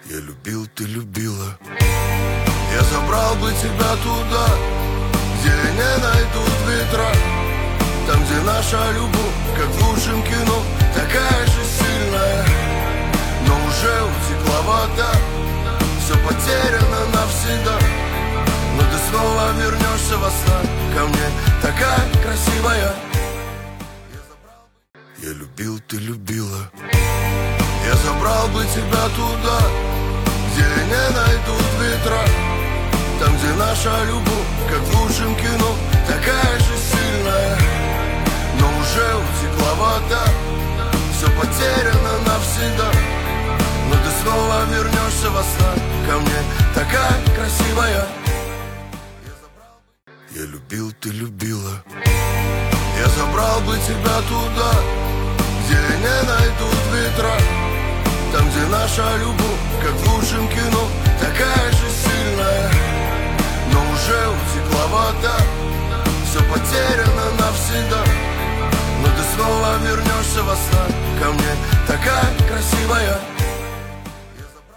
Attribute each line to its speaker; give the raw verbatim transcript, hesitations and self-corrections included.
Speaker 1: Я любил, ты любила. Я забрал бы тебя туда, где не найдут ветра. Там, где наша любовь, как в лучшем кино, такая же сильная. Но уже утекла вода, все потеряно навсегда. Но ты снова вернешься во сна ко мне, такая красивая. Я любил, ты любила. Я забрал бы тебя туда, где не найдут ветра. Там, где наша любовь, как в лучшем кино, такая же сильная. Но уже утекла вода, все потеряно навсегда. Но ты снова вернешься во сна ко мне, такая красивая. Я любил, ты любила. Я забрал бы тебя туда, где не найдут ветра. Там, где наша любовь, как в лучшем кино, такая же сильная. Но уже утекла вода, все потеряно навсегда. Но ты снова вернешься во сна